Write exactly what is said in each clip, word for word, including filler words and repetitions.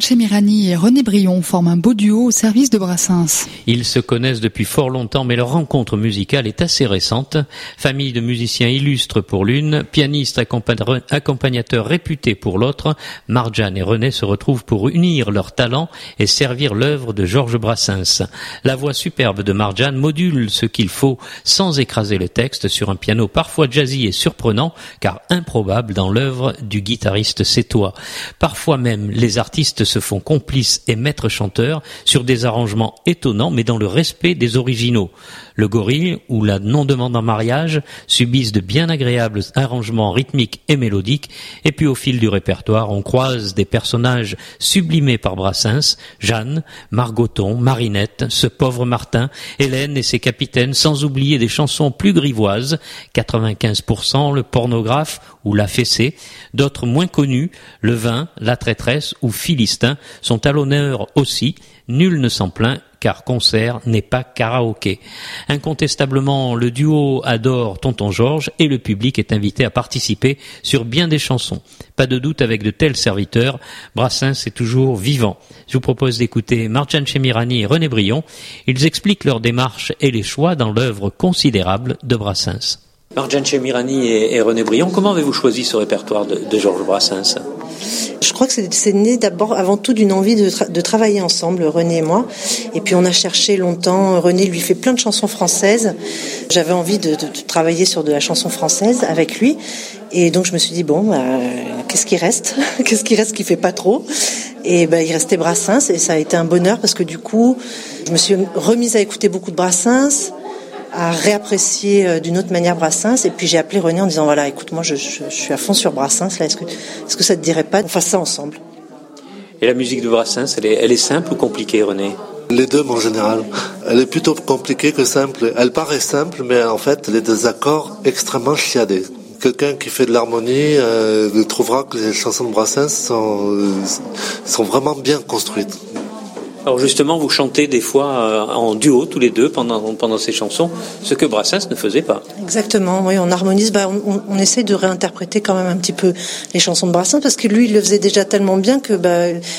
Chemirani et René Brion forment un beau duo au service de Brassens. Ils se connaissent depuis fort longtemps, mais leur rencontre musicale est assez récente. Famille de musiciens illustres pour l'une, pianiste accompagnateur réputé pour l'autre, Marjane et René se retrouvent pour unir leurs talents et servir l'œuvre de Georges Brassens. La voix superbe de Marjane module ce qu'il faut sans écraser le texte sur un piano parfois jazzy et surprenant, car improbable dans l'œuvre du guitariste sétois. Parfois même, les artistes se font complices et maîtres chanteurs sur des arrangements étonnants, mais dans le respect des originaux. Le Gorille ou la non-demande en mariage subissent de bien agréables arrangements rythmiques et mélodiques, et puis au fil du répertoire, on croise des personnages sublimés par Brassens, Jeanne, Margoton, Marinette, ce pauvre Martin, Hélène et ses capitaines, sans oublier des chansons plus grivoises, quatre-vingt-quinze pour cent, le pornographe ou la fessée. D'autres moins connus, le vin, la traîtresse ou Philistin, sont à l'honneur aussi. Nul ne s'en plaint, car concert n'est pas karaoké. Incontestablement, le duo adore Tonton Georges et le public est invité à participer sur bien des chansons. Pas de doute, avec de tels serviteurs, Brassens est toujours vivant. Je vous propose d'écouter Marjane Chemirani et René Brion. Ils expliquent leur démarche et les choix dans l'œuvre considérable de Brassens. Marjane Chemirani et, et René Brion, comment avez-vous choisi ce répertoire de, de Georges Brassens ? Je crois que c'est, c'est né d'abord, avant tout, d'une envie de, tra- de travailler ensemble, René et moi. Et puis on a cherché longtemps. René lui fait plein de chansons françaises. J'avais envie de, de, de travailler sur de la chanson française avec lui. Et donc je me suis dit, bon, bah, qu'est-ce qui reste ? Qu'est-ce qui reste qui fait pas trop ? Et bah, il restait Brassens, et ça a été un bonheur parce que du coup, je me suis remise à écouter beaucoup de Brassens, à réapprécier d'une autre manière Brassens, et puis j'ai appelé René en disant voilà, écoute, moi je, je, je suis à fond sur Brassens là, est-ce que, est-ce que ça te dirait pas qu'on fasse ça ensemble ? Et la musique de Brassens, elle est, elle est simple ou compliquée, René ? Les deux, en général. Elle est plutôt compliquée que simple. Elle paraît simple, mais en fait, elle est des accords extrêmement chiadés. Quelqu'un qui fait de l'harmonie euh, trouvera que les chansons de Brassens sont, euh, sont vraiment bien construites. Alors justement, vous chantez des fois en duo, tous les deux, pendant, pendant ces chansons, ce que Brassens ne faisait pas. Exactement, oui, on harmonise, bah, on, on essaie de réinterpréter quand même un petit peu les chansons de Brassens, parce que lui, il le faisait déjà tellement bien que bah,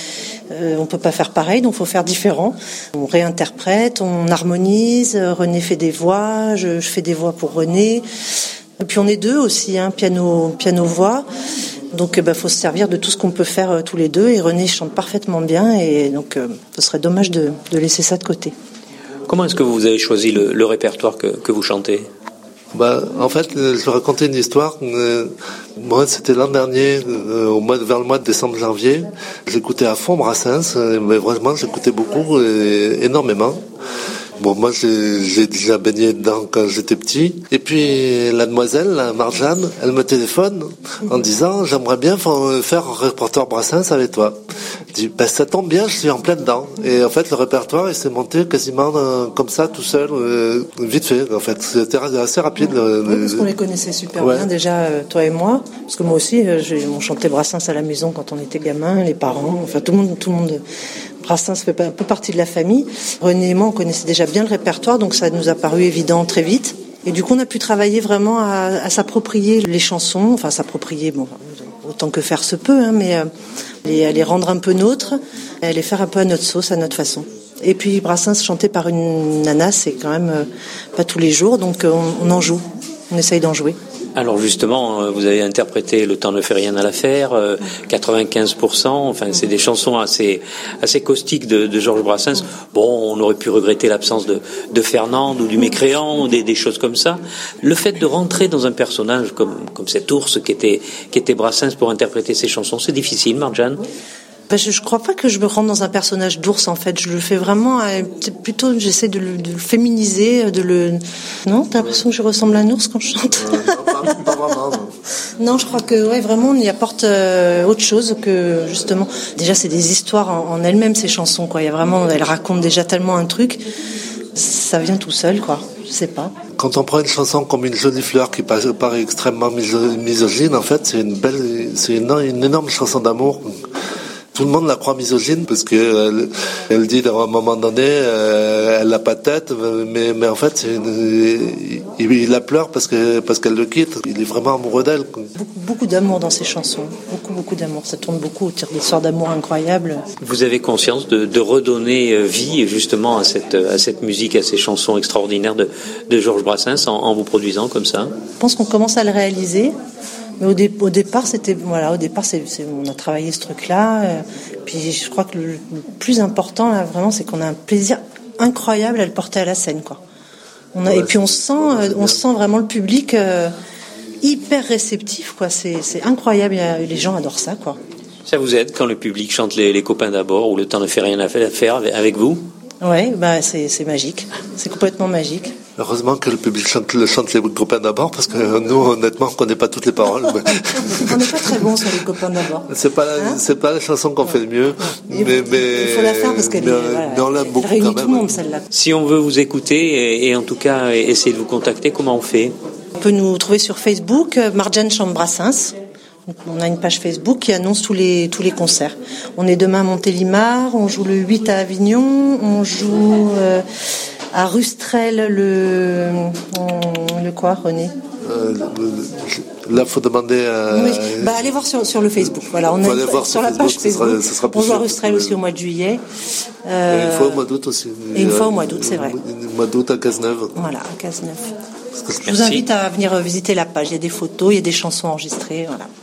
euh, on peut pas faire pareil, donc il faut faire différent. On réinterprète, on harmonise, René fait des voix, je, je fais des voix pour René, et puis on est deux aussi, hein, piano, piano-voix. Donc il bah, faut se servir de tout ce qu'on peut faire euh, tous les deux, et René chante parfaitement bien, et donc euh, ce serait dommage de, de laisser ça de côté. Comment est-ce que vous avez choisi le, le répertoire que, que vous chantez ? Bah, en fait, je vais raconter une histoire. Euh, moi, c'était l'an dernier, euh, au mois de, vers le mois de décembre-janvier. J'écoutais à fond Brassens, euh, mais vraiment j'écoutais beaucoup, et, énormément. Bon, moi, j'ai, j'ai déjà baigné dedans quand j'étais petit. Et puis, la demoiselle, la Marjane, elle me téléphone en disant « J'aimerais bien faire un répertoire Brassens avec toi. » Je dis ben, « Ça tombe bien, je suis en plein dedans. » Et en fait, le répertoire, il s'est monté quasiment euh, comme ça, tout seul, euh, vite fait, en fait. C'était assez rapide. Oui, le, parce qu'on les connaissait super ouais. bien, déjà, euh, toi et moi. Parce que moi aussi, euh, j'ai, on chantait Brassens à la maison quand on était gamin, les parents, enfin, tout le monde... Tout le monde Brassens fait un peu partie de la famille. René et moi, on connaissait déjà bien le répertoire, donc ça nous a paru évident très vite. Et du coup, on a pu travailler vraiment à, à s'approprier les chansons, enfin s'approprier, bon, autant que faire se peut, hein, mais euh, les, à les rendre un peu nôtres, à les faire un peu à notre sauce, à notre façon. Et puis Brassens chanté par une nana, c'est quand même euh, pas tous les jours, donc euh, on, on en joue, on essaye d'en jouer. Alors justement, vous avez interprété Le temps ne fait rien à l'affaire, euh, quatre-vingt-quinze pour cent, enfin c'est des chansons assez assez caustiques de, de Georges Brassens. Bon, on aurait pu regretter l'absence de, de Fernande ou du Mécréant, ou des, des choses comme ça. Le fait de rentrer dans un personnage comme, comme cet ours qui était, qui était Brassens pour interpréter ces chansons, c'est difficile, Marjane ? Ben, je, je crois pas que je me rende dans un personnage d'ours, en fait. Je le fais vraiment, euh, plutôt, j'essaie de le, de le féminiser, de le... Non, t'as l'impression que je ressemble à un ours quand je chante ? Non, pas, pas vraiment, non. Non, je crois que, ouais, vraiment, on y apporte euh, autre chose que, justement... Déjà, c'est des histoires en, en elles-mêmes, ces chansons, quoi. Il y a vraiment... Elles racontent déjà tellement un truc. Ça vient tout seul, quoi. Je sais pas. Quand on prend une chanson comme Une jolie fleur qui paraît extrêmement misogyne, en fait, c'est une belle... C'est une, une énorme chanson d'amour... Tout le monde la croit misogyne parce que elle, elle dit à un moment donné, euh, elle n'a pas de tête, mais mais en fait, c'est une, il, il la pleure parce que parce qu'elle le quitte. Il est vraiment amoureux d'elle. Beaucoup, beaucoup d'amour dans ses chansons, beaucoup beaucoup d'amour. Ça tourne beaucoup autour d'histoires d'amour incroyables. Vous avez conscience de, de redonner vie justement à cette à cette musique, à ces chansons extraordinaires de de Georges Brassens en, en vous produisant comme ça? Je pense qu'on commence à le réaliser. Mais au, dé, au départ, c'était voilà, au départ, c'est, c'est, on a travaillé ce truc-là. Euh, puis je crois que le, le plus important là, vraiment, c'est qu'on a un plaisir incroyable à le porter à la scène, quoi. On a, ouais, et puis on sent, euh, on sent vraiment le public euh, hyper réceptif, quoi. C'est, c'est incroyable. Les gens adorent ça, quoi. Ça vous aide quand le public chante les, les copains d'abord ou le temps ne fait rien à faire avec vous? Ouais, bah c'est, c'est magique. C'est complètement magique. Heureusement que le public chante, le chante les copains d'abord, parce que nous, honnêtement, on connaît pas toutes les paroles. Mais... on n'est pas très bon sur les copains d'abord. C'est pas la, hein c'est pas la chanson qu'on fait le mieux, mais, mais, mais il faut la faire parce qu'elle mais, est, voilà, mais on l'aime beaucoup réunit quand même. Tout le monde, celle-là. Si on veut vous écouter et, et en tout cas essayer de vous contacter, comment on fait? On peut nous trouver sur Facebook, Marjane chante Brassens. On a une page Facebook qui annonce tous les tous les concerts. On est demain à Montélimar, on joue le huit à Avignon, on joue euh, à Rustrel le le quoi, René? Euh, là, faut demander. À... Oui. Bah, allez voir sur sur le Facebook. Voilà, on est sur, sur la Facebook, page Facebook. Ça sera, ça sera on joue à Rustrel aussi au mois de juillet. Euh... Et une fois au mois d'août aussi. Et une fois au mois d'août, c'est vrai. Au mois d'août à Cazeneuve. Voilà, à Cazeneuve. Je vous invite à venir visiter la page. Il y a des photos, il y a des chansons enregistrées. Voilà.